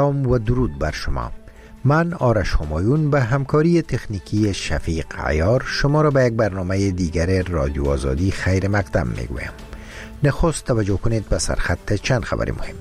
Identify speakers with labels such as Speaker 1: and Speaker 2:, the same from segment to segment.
Speaker 1: سلام و درود بر شما. من آرش همایون به همکاری تکنیکی شفیق عیار شما را به یک برنامه دیگر رادیو آزادی خیر مقدم میگویم. نخست توجه کنید به سرخط چند خبر مهم.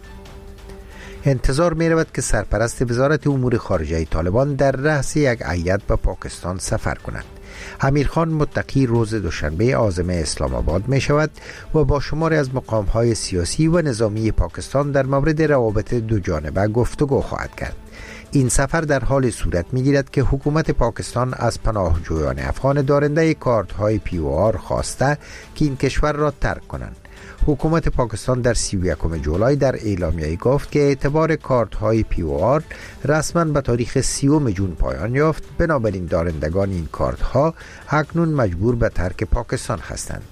Speaker 1: انتظار می رود که سرپرست وزارت امور خارجه طالبان در رأس یک هیئت به پاکستان سفر کند. امیرخان متقی روز دوشنبه عازم اسلام آباد می شود و با شماری از مقام‌های سیاسی و نظامی پاکستان در مورد روابط دو جانبه گفتگو خواهد کرد. این سفر در حال صورت می گیرد که حکومت پاکستان از پناهجویان افغان دارنده کارت‌های POR خواسته که این کشور را ترک کنند. حکومت پاکستان در 31 جولای در اعلامیه گفت که اعتبار کارت‌های POR رسما به تاریخ 30 جون پایان یافت، بنابراین دارندگان این کارت‌ها اکنون مجبور به ترک پاکستان هستند.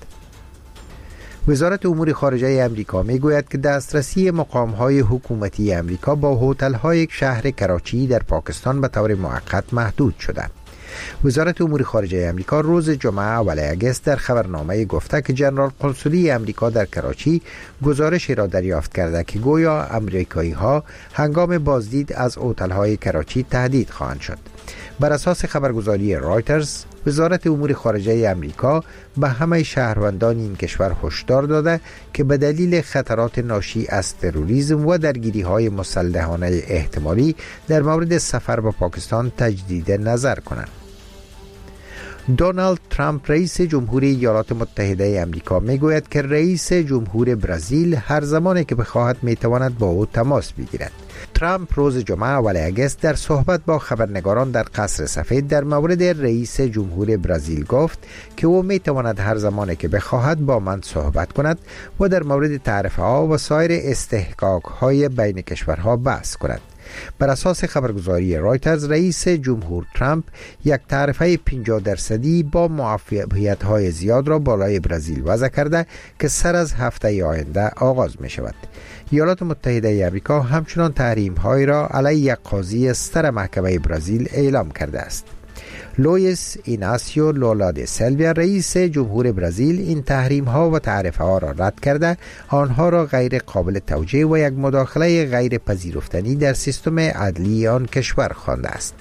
Speaker 1: وزارت امور خارجه امریکا میگوید که دسترسی مقام‌های حکومتی امریکا با هتل‌های شهر کراچی در پاکستان به طور موقت محدود شده. وزارت امور خارجه امریکا روز جمعه اول اگست در خبرنامه گفته که جنرال قنسولی امریکا در کراچی گزارشی را دریافت کرده که گویا امریکایی‌ها هنگام بازدید از هتل‌های کراچی تهدید خواهند شد. بر اساس خبرگزاری رایترز، وزارت امور خارجه امریکا به همه شهروندان این کشور هشدار داده که به دلیل خطرات ناشی از تروریسم و درگیری‌های مسلحانه احتمالی در مورد سفر به پاکستان تجدید نظر کنند. دونالد ترامپ رئیس جمهوری ایالات متحده امریکا میگوید که رئیس جمهور برزیل هر زمانی که بخواهد میتواند با او تماس بگیرد. ترامپ روز جمعه اول اگست در صحبت با خبرنگاران در قصر سفید در مورد رئیس جمهور برزیل گفت که او میتواند هر زمانی که بخواهد با من صحبت کند و در مورد تعرفه‌ها و سایر استحقاق‌های بین کشورها بحث کند. بر اساس خبرگزاری رایترز، رئیس جمهور ترامپ یک تعرفه 50% با معافیت‌های زیاد را بالای برزیل وضع کرده که سر از هفته آینده آغاز می شود. ایالات متحده آمریکا همچنان تحریم‌های را علیه یک قاضی ستر محکمه برزیل اعلام کرده است. لوئیس ایناسیو لولا د سیلویا رئیس جمهور برزیل این تحریم ها و تعرفه ها را رد کرده، آنها را غیر قابل توجیه و یک مداخله غیر پذیرفتنی در سیستم عدلی آن کشور خوانده است.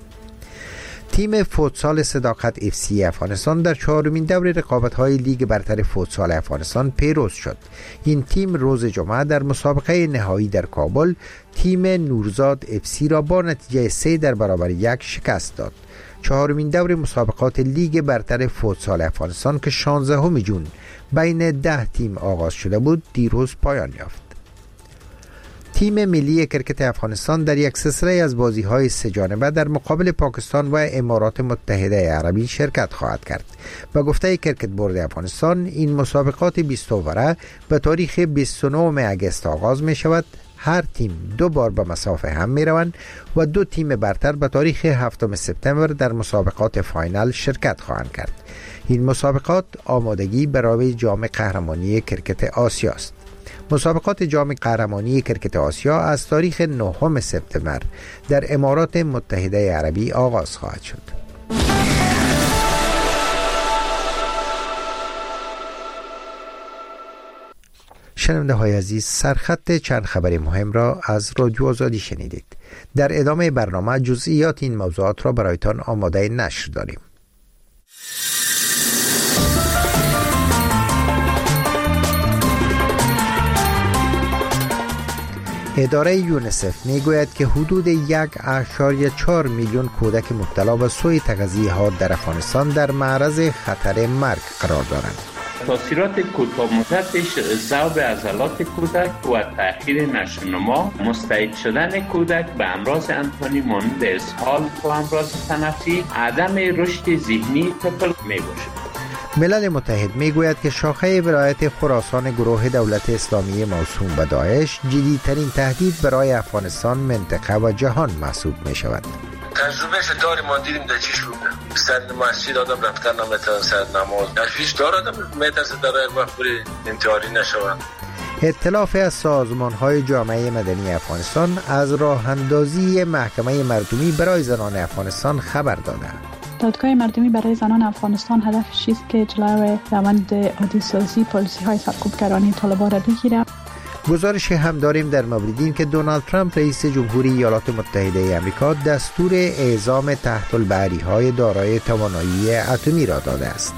Speaker 1: تیم فوتسال صداقت FC افغانستان در 4مین دور رقابت‌های لیگ برتر فوتسال افغانستان پیروز شد. این تیم روز جمعه در مسابقه نهایی در کابل تیم نورزاد FC را با نتیجه 3-1 شکست داد. 4مین دور مسابقات لیگ برتر فوتسال افغانستان که 16 جون بین 10 تیم آغاز شده بود دیروز پایان یافت. تیم ملی کرکت افغانستان در یک سلسله از بازی‌های سه جانبه در مقابل پاکستان و امارات متحده عربی شرکت خواهد کرد. به گفته کرکت بورد افغانستان، این مسابقات 20 اووره به تاریخ 29 اگست آغاز می شود. هر تیم 2 بار به مسافه هم می روند و 2 تیم برتر به تاریخ 7 سپتامبر در مسابقات فاینال شرکت خواهند کرد. این مسابقات آمادگی برای جام قهرمانی کرکت آسیا است. مسابقات جام قهرمانی کرکت آسیا از تاریخ 9 سپتامبر در امارات متحده عربی آغاز خواهد شد. شنونده های عزیز، سرخط چند خبر مهم را از رادیو آزادی شنیدید. در ادامه برنامه جزئیات این موضوعات را برایتان آماده نشر داریم. اداره یونیسف میگوید که حدود 1.4 میلیون کودک مبتلا به سوء تغذیه حاد در افغانستان در معرض خطر مرگ قرار دارند.
Speaker 2: تاثیرات کوتاه‌مدتش ذوب عضلات کودک و تأخیر نشوونما، مستعد شدن کودک به امراض انتانی مانند اسهال و امراض تنفسی، عدم رشد ذهنی طفل میباشد.
Speaker 1: ملل متحد میگوید که شاخه ولایت خراسان گروه دولت اسلامی موسوم به داعش جدیدترین تهدید برای افغانستان، منطقه و جهان محسوب می شود.
Speaker 3: تجربهش داریم، ما دیدیم در چی شد. سر مسجد آدم رفتن نمیتونن، سر نماز تشویش دار آدم میترسه در یک وقت بری انتحاری نشوند.
Speaker 1: ائتلاف از سازمان‌های جامعه مدنی افغانستان از راه اندازی محکمه مردمی برای زنان افغانستان خبر داده.
Speaker 4: دادگاه مردمی برای زنان افغانستان هدفش است که جلوی روند عادی سازی پالیسی‌های سرکوبگرانه طالبان را بگیرد.
Speaker 1: گزارشی هم داریم در مورد این که دونالد ترامپ رئیس جمهوری ایالات متحده آمریکا دستور اعزام تحت البحری‌های دارای توانایی اتمی را داده است.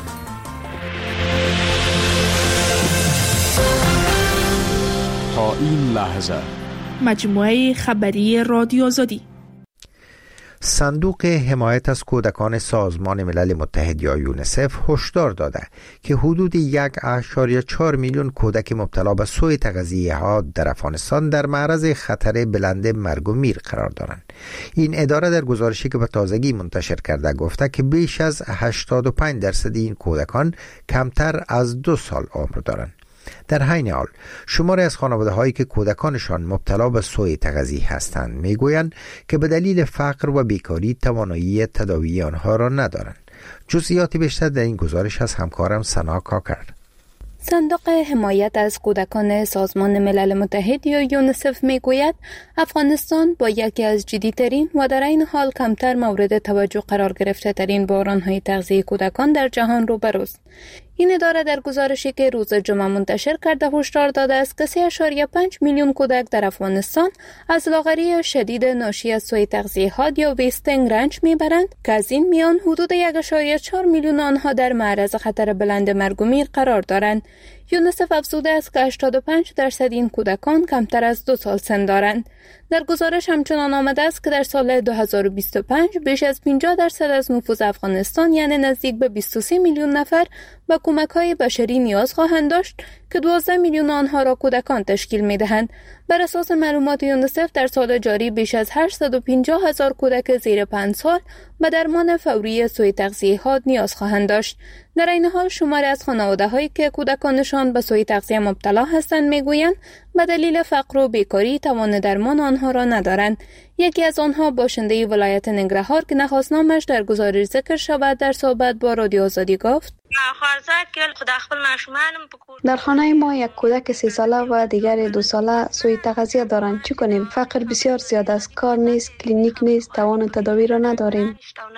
Speaker 5: تا این لحظه
Speaker 6: مجموعه خبری رادیو آزادی.
Speaker 1: صندوق حمایت از کودکان سازمان ملل متحد یا یونیسف هشدار داده که حدود 1.4 میلیون کودک مبتلا به سوء تغذیه ها در افغانستان در معرض خطر بلند مرگ و میر قرار دارند. این اداره در گزارشی که به تازگی منتشر کرده گفته که بیش از 85% این کودکان کمتر از 2 سال عمر دارند. در حین حال شماری از خانواده هایی که کودکانشان مبتلا به سوء تغذیه هستند میگویند که به دلیل فقر و بیکاری توانایی تداوی آنها را ندارند. جزئیات بیشتر در این گزارش از همکارم سنا کاکر.
Speaker 7: صندوق حمایت از کودکان سازمان ملل متحد یا یونیسف میگوید افغانستان با یکی از جدی‌ترین و در این حال کمتر مورد توجه قرار گرفته ترین بحران‌های تغذیه کودکان در جهان روبروست. این اداره در گزارشی که روز جمعه منتشر کرده هشدار داده است که 3.5 میلیون کودک در افغانستان از لاغری شدید ناشی از سوء تغذیه ها یا ویستینگ رنج میبرند که از این میان حدود 1.4 میلیون آنها در معرض خطر بلند مرگ و میر قرار دارند. یونیسف افزوده است که 85% این کودکان کمتر از 2 سال سن دارند. در گزارش همچنان آمده است که در سال 2025 بیش از 50% از نفوذ افغانستان یعنی نزدیک به 23 میلیون نفر به کمک‌های بشری نیاز خواهند داشت که 12 میلیون آنها را کودکان تشکیل می‌دهند. بر اساس معلومات یونیسف در سال جاری بیش از 850,000 کودک زیر 5 سال به درمان فوری سوء تغذیه ها نیاز خواهند داشت. در این حال شماری از خانواده‌هایی که کودکانشان به سوء تغذیه مبتلا هستند میگویند به دلیل فقر و بیکاری توان درمان آنها را ندارند. یکی از آنها باشنده ولایت ننگرهار که نخواست نامش در گزارش ذکر شود در صحبت با رادیو آزادی گفت:
Speaker 8: در خانه ما یک کودک 3 ساله و دیگر 2 ساله سوء تغذیه دارند. چی کنیم؟ فقر بسیار زیاد است، کار نیست، کلینیک نیست، توان تداوی را نداریم.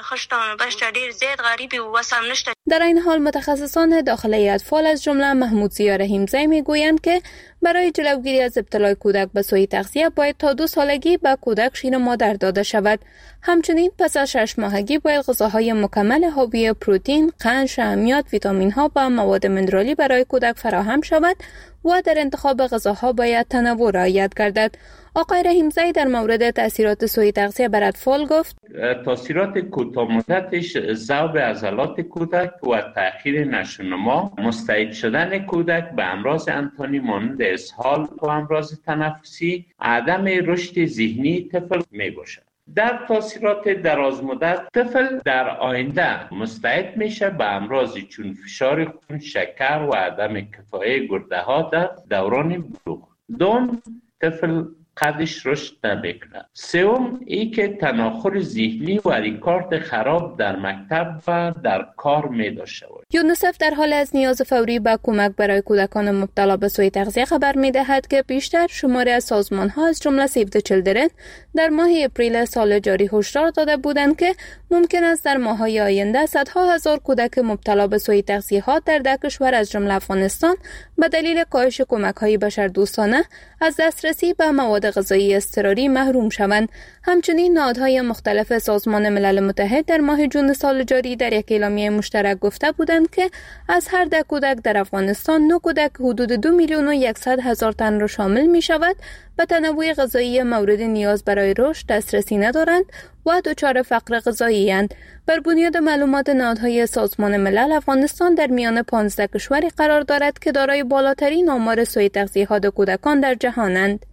Speaker 7: در این حال متخصصان داخلی اطفال از جمله محمود زیا رحیمزی میگویند که برای جلوگیری از ابتلای کودک به سوء تغذیه باید تا 2 سالگی به کودک شیر مادر داده شود. همچنین پس از 6 ماهگی باید غذاهای مکمل حاوی پروتئین، قند، شحمیات، ویتامین ها و مواد منرالی برای کودک فراهم شود و در انتخاب غذاها باید تنوع رعایت گردد. آقای رحیمزی در مورد تأثیرات سوء تغذیه بر اطفال گفت:
Speaker 2: تأثیرات کوتاه مدتش ذوب عضلات کودک و تأخیر نشو و نما، مستعد شدن کودک به امراض انتانی مانند اسهال و امراض تنفسی، عدم رشد ذهنی طفل می باشد. در تأثیرات دراز مدت طفل در آینده مستعد میشه به امراضی چون فشار خون، شکر و عدم کفایت گرده ها در دوران بلوغ. دوم، طفل قدش رشد نمیکنه. سوم، ای که تناخر ذهنی و ریکارد خراب در مکتب و در کار می داشته باشه.
Speaker 7: یونیسف در حال از نیاز فوری به کمک برای کودکان مبتلا به سوء تغذیه خبر می دهد که بیشتر شماری از سازمان ها از جمله سیو د چیلدرن در ماه اپریل سال جاری هشدار داده بودند که ممکن است در ماه‌های آینده صدها هزار کودک مبتلا به سوء تغذیه ها در 10 کشور از جمله افغانستان به دلیل کاهش کمک‌های بشردوستانه از دسترسی به مواد غذایی اضطراری محروم شوند. همچنین نهادهای مختلف سازمان ملل متحد در ماه جون سال جاری در یک اعلامیه مشترک گفته بودند که از هر 10 کودک در افغانستان 9 کودک حدود 2,100,000 تن را شامل می شود به تنوع غذایی مورد نیاز برای رشد دسترسی ندارند و دچار فقر غذایی اند. بر بنیاد معلومات نهادهای سازمان ملل، افغانستان در میان 15 کشوری قرار دارد که دارای بالاترین آمار سوء تغذیه ها کودکان در جهانند.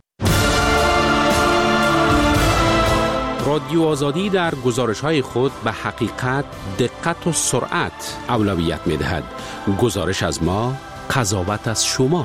Speaker 5: رادیو آزادی در گزارش‌های خود به حقیقت، دقت و سرعت اولویت می‌دهد. گزارش از ما، قضاوت از شما.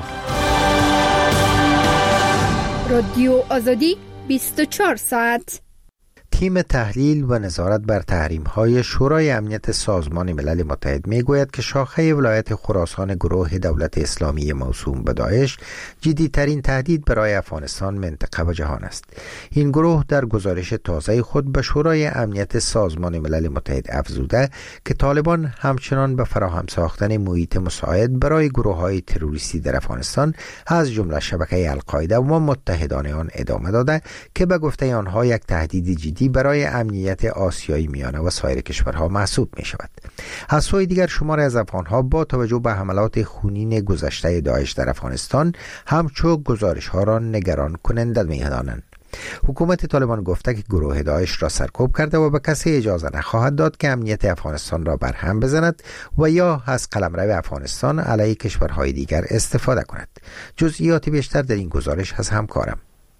Speaker 6: رادیو آزادی 24 ساعت.
Speaker 1: تیم تحلیل و نظارت بر تحریم‌های شورای امنیت سازمان ملل متحد می‌گوید که شاخه ولایت خراسان گروه دولت اسلامی موسوم به داعش جدی‌ترین تهدید برای افغانستان، منطقه و جهان است. این گروه در گزارش تازه خود به شورای امنیت سازمان ملل متحد افزوده که طالبان همچنان به فراهم ساختن محیط مساعد برای گروه‌های تروریستی در افغانستان از جمله شبکه القاعده و متحدان آن ادامه داده که به گفته آنها یک تهدید جدی برای امنیت آسیای میانه و سایر کشورها محسوب می شود. از سوی دیگر شماری از افغانها با توجه به حملات خونین گذشته داعش در افغانستان همچون گزارش ها را نگران کننده می دانند. حکومت طالبان گفته که گروه داعش را سرکوب کرده و به کسی اجازه نخواهد داد که امنیت افغانستان را برهم بزند و یا از قلمرو افغانستان علیه کشورهای دیگر استفاده کند. جزئیات بیشتر در این گزارش از همکارم.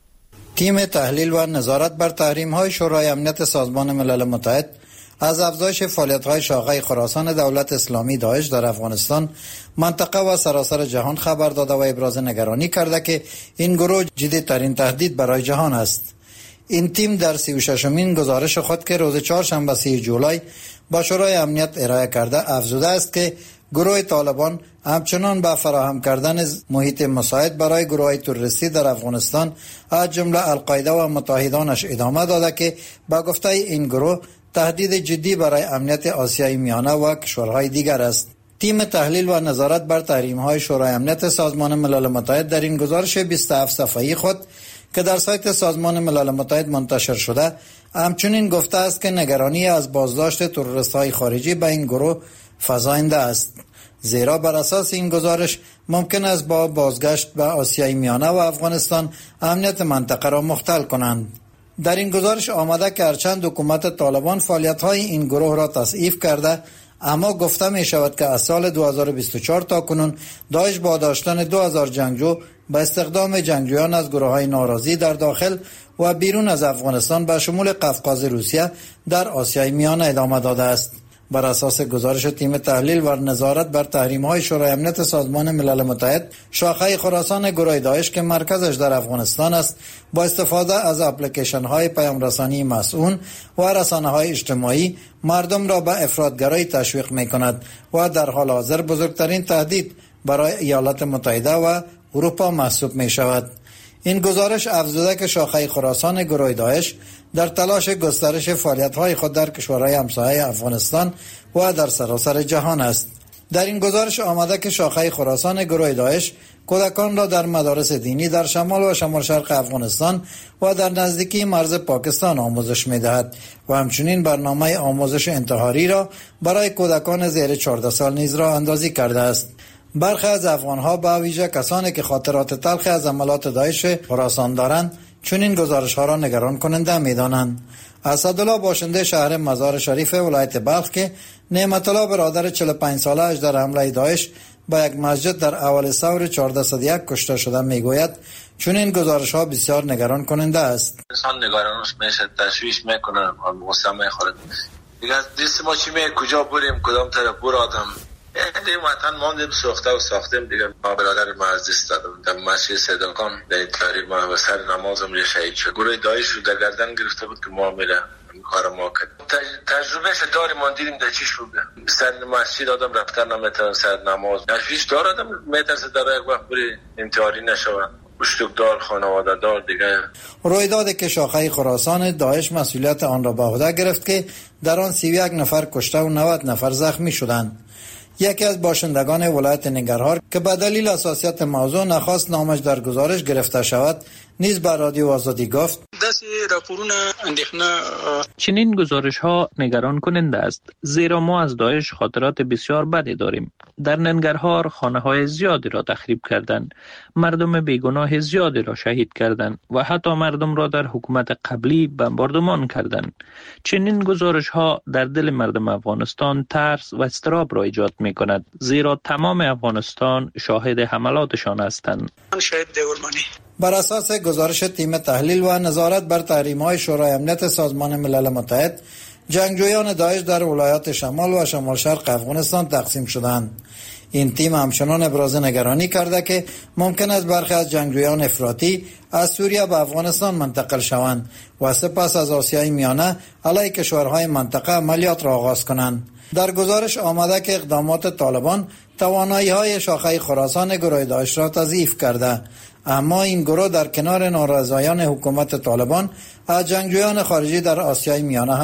Speaker 9: تیم تحلیل و نظارت بر تحریم‌های شورای امنیت سازمان ملل متحد از افزایش فعالیت‌های شاخه خراسان دولت اسلامی داعش در افغانستان، منطقه و سراسر جهان خبر داده و ابراز نگرانی کرده که این گروه جدی‌ترین تهدید برای جهان است. این تیم در 36مین گزارش خود که روز چهارشنبه 3 جولای با شورای امنیت ارائه کرده افزوده است که گروه طالبان همچنان به فراهم کردن محیط مساعد برای گروه‌های تروریستی در افغانستان از جمله القاعده و متحدانش ادامه داده که با گفته این گروه تهدید جدی برای امنیت آسیای میانه و کشورهای دیگر است. تیم تحلیل و نظارت بر تحریم‌های شورای امنیت سازمان ملل متحد در این گزارش 27 صفحه‌ای خود که در سایت سازمان ملل متحد منتشر شده همچنین گفته است که نگرانی از بازداشت تروریست‌های خارجی به این گروه فزاینده است، زیرا بر اساس این گزارش ممکن است با بازگشت به آسیای میانه و افغانستان امنیت منطقه را مختل کنند. در این گزارش آمده که هرچند حکومت طالبان فعالیت‌های این گروه را تضعیف کرده، اما گفته می شود که از سال 2024 تا کنون داعش با داشتن 2000 جنگجو به استخدام جنگجویان از گروه‌های ناراضی در داخل و بیرون از افغانستان به شمول قفقاز روسیه در آسیای میانه ادامه داده است. بر اساس گزارش تیم تحلیل و نظارت بر تحریم‌های شورای امنیت سازمان ملل متحد، شاخه خراسان گروه داعش که مرکزش در افغانستان است، با استفاده از اپلیکیشن‌های پیام‌رسانی مسئول و رسانه‌های اجتماعی مردم را به افراطگرایی تشویق می‌کند و در حال حاضر بزرگترین تهدید برای ایالات متحده و اروپا محسوب می‌شود. این گزارش افزوده که شاخه خراسان گروه داعش در تلاش گسترش فعالیت‌های خود در کشورهای همسایه افغانستان و در سراسر جهان است. در این گزارش آمده که شاخه خراسان گروه داعش کودکان را در مدارس دینی در شمال و شمال شرق افغانستان و در نزدیکی مرز پاکستان آموزش می‌دهد و همچنین برنامه آموزش انتحاری را برای کودکان زیر 14 سال نیز راه اندازی کرده است. برخی از افغان‌ها به ویژه کسانی که خاطرات تلخی از عملات داعش خراسان دارند چون این گزارش‌ها را نگران کننده می‌دانند. اسدالله باشنده شهر مزار شریف ولایت بلخ که نعمت الله برادر 45 ساله‌اش در حمله داعش به یک مسجد در اول ثور 1401 کشته شده میگوید چون این گزارش‌ها بسیار نگران کننده است.
Speaker 3: انسان نگرانش میشه، تشویش میکنه، غصه میخوره. دیگه دست ما چی کجا بریم، کدام طرف برادم. این وطن ماندیم ساخته و ساختیم دیگه. ما برادر ما از دست دادم در مسجد صداقان در تاریخ ما و سر نمازم یه شهید شد. گروه داعش رو در گردن گرفته بود که ما میره کار ما کرد. تجربهش داریم، ما دیدیم در چیش بوده. سر مسجد آدم رفتن نمیتونه، سر نماز تشویش دار آدم میترسه در یک وقت بری انتحاری نشود. مشتوکدار، خانواده دار دیگه.
Speaker 9: رویداد که شاخه خراسان داعش مسئولیت آن را به عهده گرفت که در آن 31 نفر کشته و 90 نفر زخمی شدند. یکی از باشندگان ولایت ننگرهار که به دلیل حساسیت موضوع نخواست نامش در گزارش گرفته شود نیز به رادیو آزادی گفت
Speaker 10: چنین گزارش ها نگران کننده است، زیرا ما از داعش خاطرات بسیار بدی داریم. در ننگرهار خانه های زیادی را تخریب کردند، مردم بیگناه زیادی را شهید کردند و حتی مردم را در حکومت قبلی بمباردمان کردند. چنین گزارش ها در دل مردم افغانستان ترس و اضطراب را ایجاد می کند، زیرا تمام افغانستان شاهد حملاتشان هستند.
Speaker 9: بر اساس گزارش تیم تحلیل و نظارت بر تحریم‌های شورای امنیت سازمان ملل متحد، جنگجویان داعش در ولایات شمال و شمال شرق افغانستان تقسیم شدند. این تیم همچنان ابراز نگرانی کرده که ممکن است برخی از جنگجویان افراطی از سوریه به افغانستان منتقل شوند و سپس از آسیای میانه علیه کشورهای منطقه عملیات را آغاز کنند. در گزارش آمده که اقدامات طالبان توانایی‌های شاخه خراسان گروه داعش را تضعیف کرده، اما این گروه در کنار نارضایان حکومت طالبان از جنگجویان خارجی در آسیای میانه